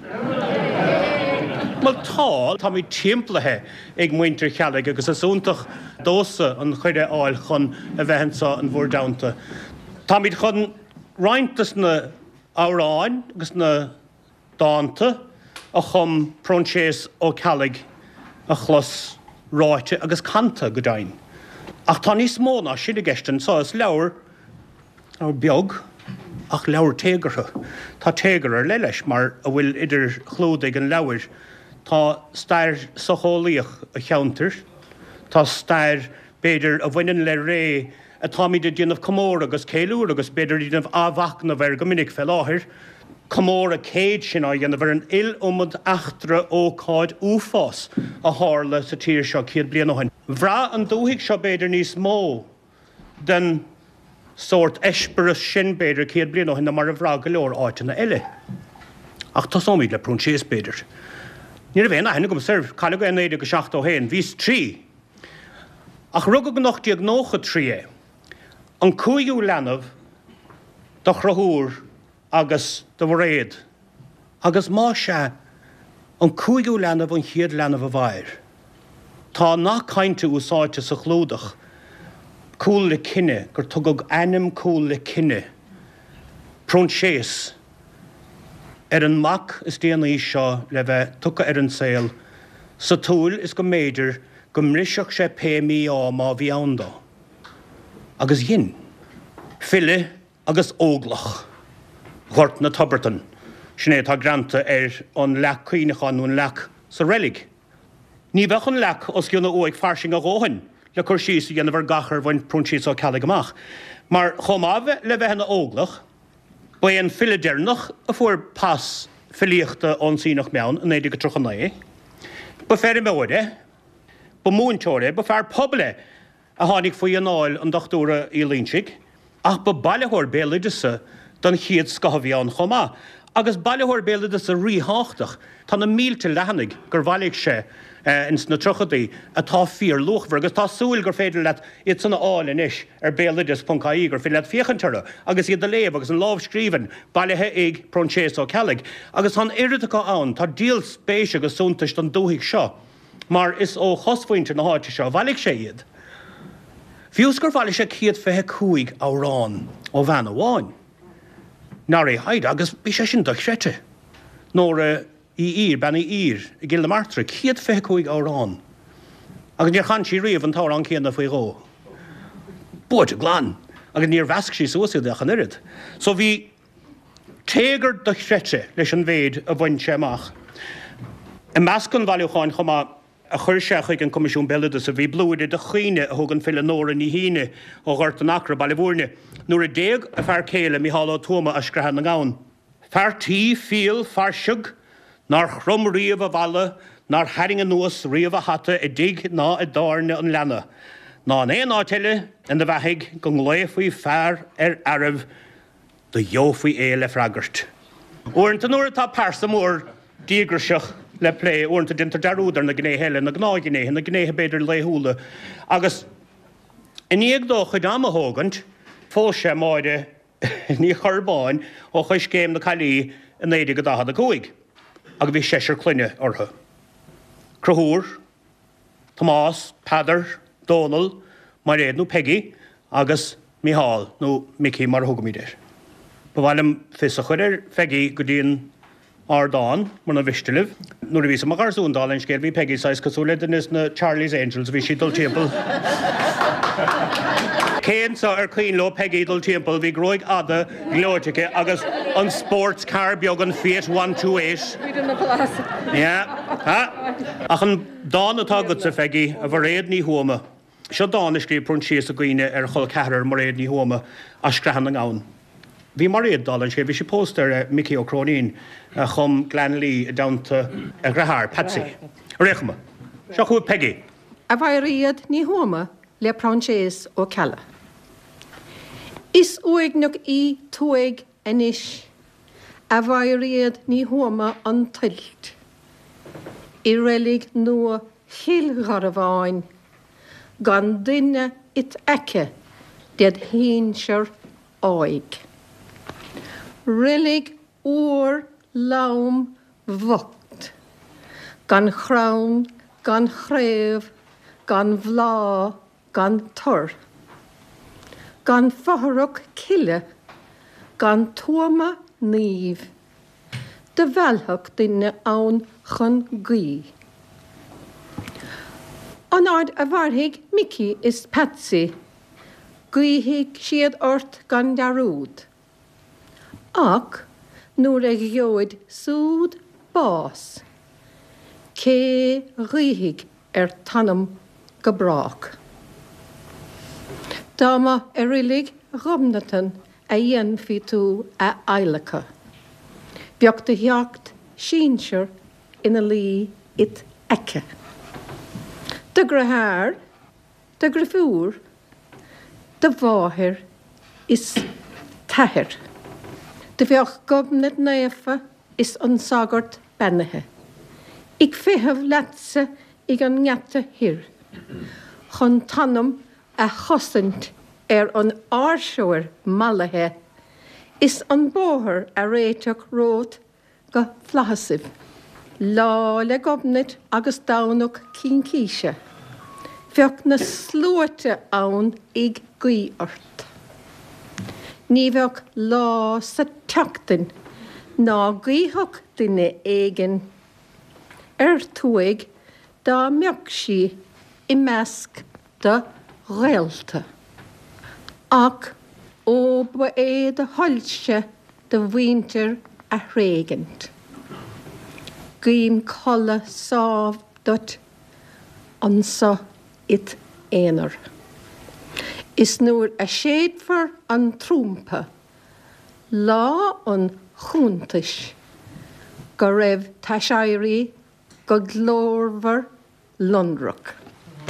Mal tá tá mí timplathe ag muintir chealaigh agus asúntaach dósa an chuide áil chun a bheithansa an bhór damta. Tá míid chun rointas na áráin agus na dáanta a chum Prinsíos ó Cella a chlos ráite agus canta go dain. Ach tá níos móna siad a gestan sa is leabhar ar beag ach leabhar téagartha. Tá téagar ar le leis mar a bhfuil idir chlódaigh an leabhar. Tá stair socholaíoch a cheantar, tá stair beidir a bhainean le ré a táimid a dionmh comór agus céúr agus beidir dionmh ábhach na bhar go minic fel láthir. Comór a céad sin á dhéanamh ar an il-umad achtra ócáid úfás a hála sa tíir seo céad bliana óhain. Bhrá an dúthaigh seo beidir níos mó den sort eisperas sin beidir céad bliana óhain na mar a bhrá go leor áitina eile. Ach tá sómid le Prinsíos beidir. Níor bhéna hena gom sirh chala go éidir go seachtó héin, vís trí. Ach rugga go nach diagnócha trí é. An cúigiú leanamh do chrathúr agus do bhréad. Agus má se an cúigiú leanamh an chiad leanamh a bhair. Tá nach cainte úsáite sa chlúdach cúil le cinenne gur tugad ainm cúil le cinenne. Prinsíos ar an mac is déanaí seo le bheith tucha ar an saoil. Sa túil is go méidir go mriseach sé péimí á má bhí andá. Agus dhin, fille agus óglach, ghort na Tuberton, sinné tá granta ar an leach cuoinechan an leach sa rélig. Ní bheith an leach os ciúna óig farsing a ghóhain, le chuir síos a dhéanamh gachar bhain Prinsíos ó Cella amach. Mar chomábh le bheith na óglach, ba an fille déirnach a fuair pas filiochta an sínach meán an éidir go trochanna é. Ba fér i meide, ba múntóir ba fear poble a tháinig faoi an áil an dochtúra í línsig, ach ba bailithóir béalaidesa don chiad scahabhíán chomá. Agus bailithóir béalaidesa ríthátach tá na mílte lehannig gur bhaigh sé Uh, ins na trochadaí atá fíor luchhar, agus tá súil gur féidir leat iad sanna áil inis ar béalaidis puncaí gur fi leat fiochantere, agus iad a léamh agus an lámh scríban bailithe ag Pronchés ó Ceallaigh, agus tá iiridecha ann tá díal spéise agus súntais don dúthaigh seo, mar is ó chosfuinte na háite seo bhaigh sé iad. Fiús gur bhaigh sé ciad fithe cúig árán ó bhean amháin. Nar é haid agus bhí sé sin do chreite. Nóair í ír, ben í ír, i gil na martra, ciad fithe cúig árán. Agus níor chan sí riamh an tárán céanna faoi ró. Búid a glán, agus níor bhesc sí suasúid ach an irid. So bhí tégar do chreite leis an bhéad a bhain sé amach. I meascan bhailúcháin chumá a chuir sé chuig an Comisiún Béalaidis a bhí blúide de chuoine a thug an fila nóra ní híine ó ghart an acra bailbhúrne, nuair a déag a fear céile mí hála tuama a screhan na gán. Fear tí, fíal, farsig, nar chrum riamh a bhalla, nar herring a nuas riamh a hata i dig ná a dárne an lena. Ná an éon áteile in de bheithaig go nglaofaí fear ar arabh do dheofaí éile freagart. Uairnta nuair atá persa mór díograseach le plé uairnta dintar darúdar na gné heile na gná gné na gnéthe beidir léthúla. Agus in íag dó chuid am a thógant, fós sé máide ní churbáin ó chuis céim na cailí in éidir go dahad a cúig. Agus bhí séisir cluine ortha. Cruthúr, Tomás, Peadar, Donal, mar réad nó Peggy, agus Micheál nó Mickey mar thugamíidir. Ba bhhailm fis a chuir Peggy go dtíon Ardáin mar na bhisteileh, nuair a bhí sa garsúndáil scéir bhí Peggy sais cosúla den is na Charlie's Angels bhí si dul timpeall. Céan sa ar chuoin lo Peggy dul timpeall bhí groig ada glóirteige agus an sports car beag an Fiat one twenty-eight. Yeah. Ha? Ach an dáin atá go sa Peggy a bhar réad ní thuama. Seo dáin is scríb Pronchés a gcuoine ar chul cethar mar réad ní thuama a screhan na gán. Bhí mar réad dáil an sé bhí sé póster Mickey O'Cronin chum Glenlee downta a Grahar, Patsy. Réchma. Seo chuaigh Peggy. A bhaid riad ní thuama le Pronchés ó Ceallaigh. Is uignach í tuaig inis a bhaid riad ní thuama an tilt. I rélig nua chilghar a bháin, gan duine it aice dead hínsir áig. Rélig úr laum bhocht, gan chrán, gan chréibh, gan bhlá, gan tor. Gan faharach cille, gan tuama níomh, de bhealthach duine ann chun gaí. An áid a bharthaigh Mickey is Patsy, gaíthaigh siad ort gan darúd. Ach, nuair a gheoid súd bás, cé gaíthaigh ar tanam go brach. Dáma a rilig gomnatan a dhéanfaí tú a eilecha. Bheocht a theacht sínsir ina lí it aice. De Grahar, de Grafúr, de bháthir is tathir. De bheocht gomnat naofa is an sagart bennethe. Ig fitheh letsa ig an ngata hir. Chun tanam a chosint ar an áirseoir malathe is an bóthir a réiteach rót go flahasibh. Lá le gobnit agus dánach cincíise. Bheoch na slúite ann ag gaí ort. Ní bheoch lá sa teachtain ná gaíthach duine éigean. Ar tuaig dá mbeoch si i measc de réalta. Ach ó ba é de hoilse de bhaintear a réigint. Gaon colla sáb dot ansa it éanaar. Is nuair a séadfar an trúmpa, lá an chúntais, go raibh taisairí go glórmhar Londrach.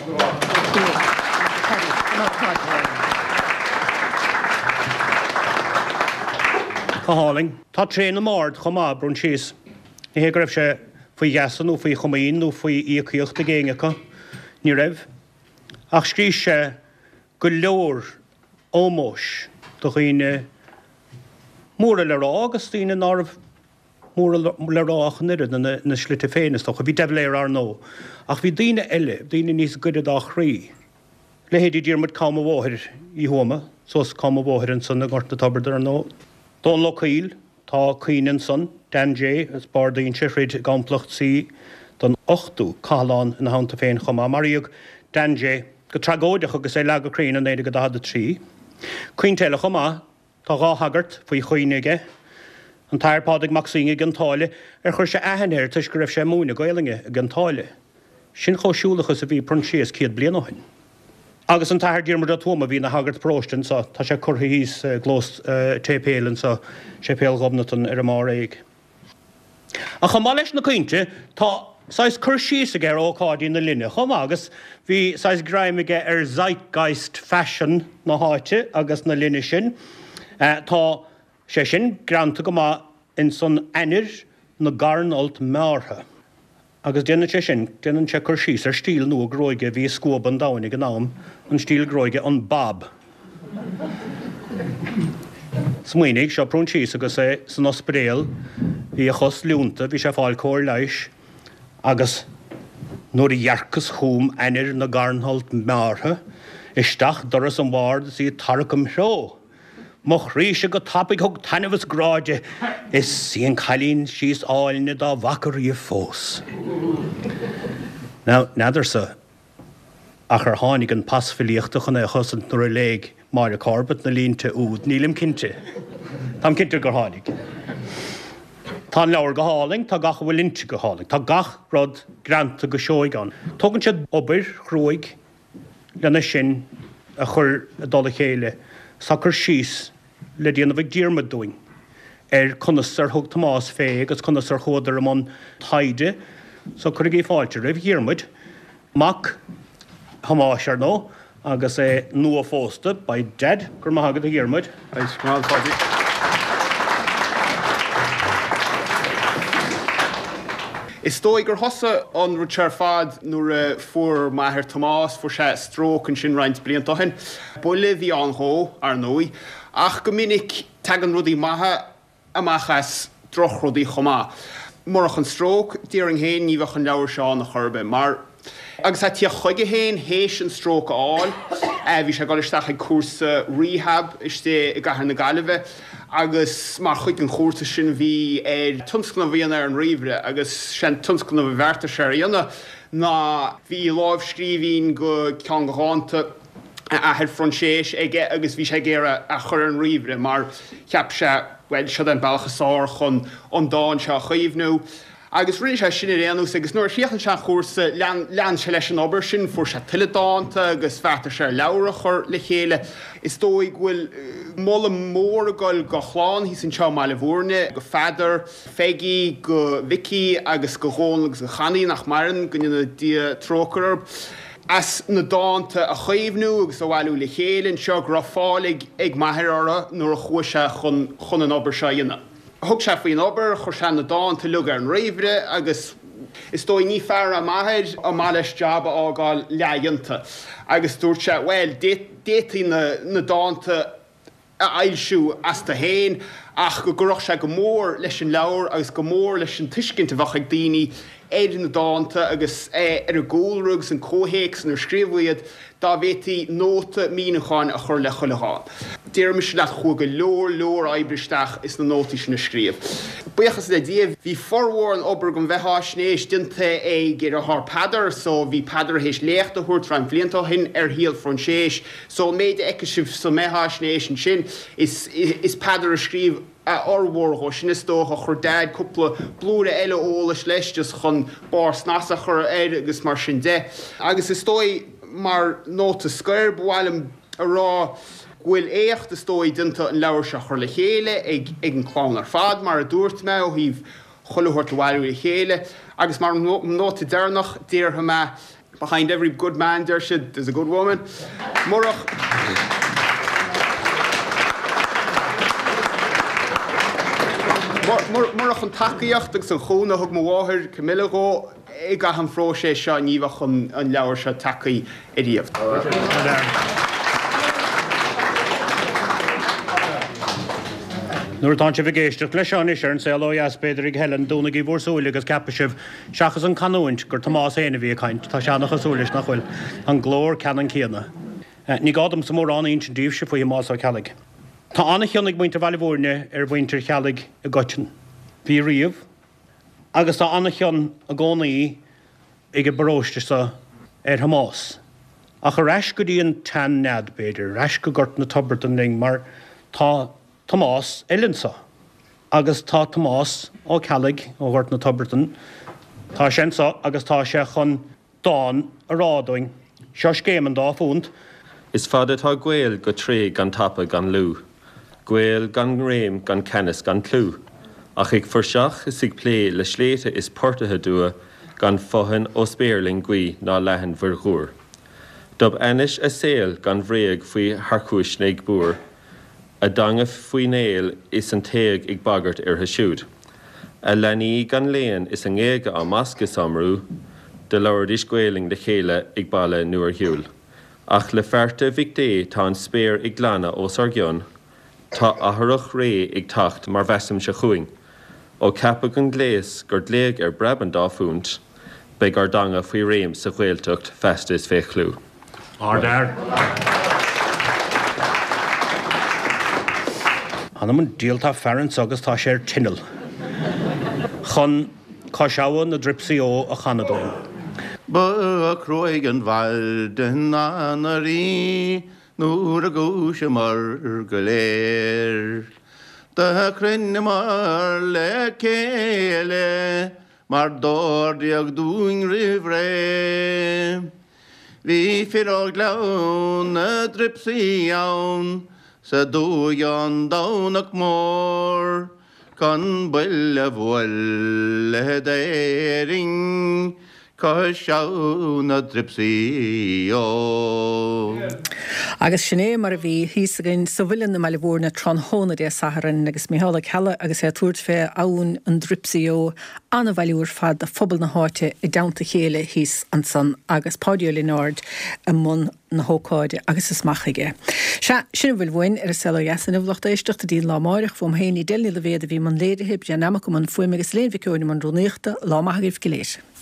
Caháling, tá tréna márd chumá brún síos. Ní hé raibh sé faoi gheasan nó faoi chomaín nó faoi íochaíocht a géingecha, ní raibh. Ach scrí sé go leor ómós do chuoine móra le rá agus tíine nárbh móra le ráach nirid na slite féinistach, a bhí debléir ar nó. Ach bhí daoine eile, daoine níos goide á chrí. Le héidir díormid cáma bmhóthir í thuama, sos cáma bmhóthir an san na gorta tabardar ar nó. Dón locaíl, tá cuioinen son, Dan J, as bardaín sé réid gamplacht sí don ochtú cáláin in hánta féin chumá. Maríog Dan J, go tragóideach agus é le go crín an éide go dahad a trí. Cuoin teile chumá, tá gá hagart faoi chuoineige, an tairpádig Maxine gantáile, ar chuir sé ahanir tuis go raibh sé múna gailinge gantáile. Sin chóisiúlachas a bhí pronsias ciad blian óhain. Agus an tair dír mar a tuama bhí na hagart próstin sa tá sé curtha híos glós tépélan sa sé péal gobnatan ar a mar éig. A chumá leis na cuinte tá sais cur síos a gur ócáidí na linne. Chum agus bhí sais graimige ar zeitgeist fashion na háite agus na linne sin. Tá sé sin granta go má in son enir na garnalt mártha. Agus déanana sé sin, déanann sé cur síos ar stíl nó gróige bhí scóban dáinnig an nám, an stíl gróige an bab. Smuoinnig seo prún síos agus é san ospréal, bhí a chos liúnta, bhí sé fáil cóir leis, agus nuair i dhearcas chúm enir na garnalt mártha, isteach doras an bhard sí tarcam seo. Moch ríise go tapig thug tanmhas gráide is síon chalín síos áilne dá bhacarí fós. Now, nadidir sa ach ar tháinig an pasfilíochtach an é chosant nuair a léig mar a carbat na línte úd, nílim cinte. Tám cinte gur tháinig. Tá leabhar go háling, tá gach bhfuil linte go háling, tá gach rud granta go seoig an. Tugann siad obair chróig lena sin a chur a dul a chéile, sa chur síos le díanamh díormad doing. Er conasar thug Tomás fé agus conasar chódar am an taide, so chur gé fáilte raibh díormad, mac hamáis ar nó, agus é nua fósta by dead, gur maithagad a díormad. Is dói gur hosa an Richard Fad nuair fuair maithir Tomás fuair sé strók an sin roinnt blianta hin. Buile bhí an hó ar nói, ach go minic tegan rudí maithe amachas droch rudí chomá. Morach an strók, díring héin ní bheach an leabhar seán na churbe, mar agus a tí chuige héin héis an strók áil, bhí sé gáilisteach ag cuasa rehab iste i gcathair na Gaillimhe, agus mar chuig an chóirta sin bhí ar tunscna bhíon ar an riomhre, agus sin tunscna bhí bhharrta sé dhéanana, ná bhí láimh scríbhín go ceann go háanta a head fronséis ige agus bhí sé géire a chur an riomhre, mar cheap sé bhfuil siad an bailchasáir chun an dáin se a chaomhnú. Agus rinne sé sin réanús agus nuair siochann se chósa lean se leis an obair sin fuair se tuiledáanta agus fetar sé leabhar chur le chéile. Is dóigh bhfuil molla mór a gáil go chláán hí san teo mála bhórne, go fadar, feigi, go vici agus go hón agus go chaní nach maran gonne dia trócar. As na dáanta a chaomhnú agus a bhhailú le chéileann seo gur fálaigh ag maithir ara nuair a chuise chun chun an obair se dhéanana. Thug sé faoin obair chuir se na dáanta lu ar an réomhre agus is dói ní fear a maithid a má leis jobba ágáil leaigeanta. Agus dúirt sé bhfuil détaí na dáanta a ailsiú as ta héin ach go gurach sé go mór leis an leabhar agus go mór leis an tuiscinnta bhacha ag daoine éidir na dáanta agus ar a ggóilrugs an cóhéics an ar scríomhúiad dá bhétaí nóta mínaáin a chur le chuileáin. Déir me se le chu go leor leor aibristeach is na nótaí sin na scríomh. Buchas le díobh hí forhór an obair go bheithá snééis dinta é gur ath padar, so bhí padar hééis lécht a thuirt ran bblianta hin ar híal fronséis, so méid eice sibh sa méthá snééis an sin is, is padar a scríomh a orhórtha sin is dócha chur dead cúpla blúra eile ólas leis just chun bar snasa chur éir agus mar sin de. Agus is dói mar nóta scair bhhailm a rá bhfuil éocht is dói dinta an leabhar se chur le chéile ag ag an chlán ar fad mar a dúirt me ó híh cholathirt bhhailú le chéile, agus mar nóta dearnach déirtha me behind every good man there should there's a good woman. Morach. Morach an takeíocht san chóna thug mháthir Camilla go ag a an fró sé seo níomhach an leabhar se takeí i dtíobh. Nuair tá sé bhgéisteach leis seán is an sé loas beidir ag helan dúna í bhórsúla agus cappa sibh seachas an canúint gur Tomás héana bhí caiint tá seannach súlis nach chuil an glór cean céanna. Ní gádam sa mór an intin díobh se faoi más á cealaigh. Tá anna cheannig buinte bhilhórne ar bhaintear chealaigh a gotin. Bhí riamh agus tá anna chean a gcónaí ag baróiste sa ar Tomás. Ach a reis go dtíon tan nead beidir, reis go gort na Tubberton ring mar tá Tomás Ellinsa, agus tá Tomás ó Cealaigh ó gort na Tubberton, tá sénsa agus tá sé chun dáin a rádoing, seo scéman dá fúnt. Is fada tá ghail go trí gan tapa gan lú, ghail gan réim gan cenis gan clú, ach ag forseach is ag plé le sléite is portathe dua gan fohan ó spéirling gui ná lehan bhur ghúr. Dub enis a saoil gan bhréag faoi harcúis neig búr, a dangah faoi néil is an téag ag bagart ar siúd. A lenaí gan léon is an éige á masca samrú, de leabhar is ghaeling de chéile ag baile nuair hiúil. Ach le ferta bhíc tá an spéir ag gleanna ó sargion, tá athrach ré ag tacht mar bhesim se chuing. Ó cappa an gléas gur léag ar breban dá fúnt, be gur danga faoi réim sa ghaeltucht festas fé chlú. Ar there. Anam an díaltá ferrans agus tá sé tinnil. Chun cáseáin na dripsaí ó a chanadóin. Ba croig an bhailden anarí, nuair a gúise mar go léir. Da crinne mar le céile, mar dóirdiag dúing rihré. Bhí fir gleann na dripsaí ann, sa dúan dánach mór, can buile bhfuil le déiring, cá seanna dripsaí ó. Agus sinné mar a bhí hísagin sa bhfuilin na meile bhór na tronhóna dé saharan agus Micheala Cella agus é túirt fé ann an dripsaí ó anna bhilúr fad a phobal na háite i damta chéile hís an san agus Páidí Linard a mun na hócáide agus is machaige. Se sin bhfuil bhain ar a sela jasan bhlochta éisteachta dín lámáireach fóm héanaí déilní le bhéad a bhí man léidirhib de namach man fuim agus léon bhicúin man rúnéachta lámachaigh go léir.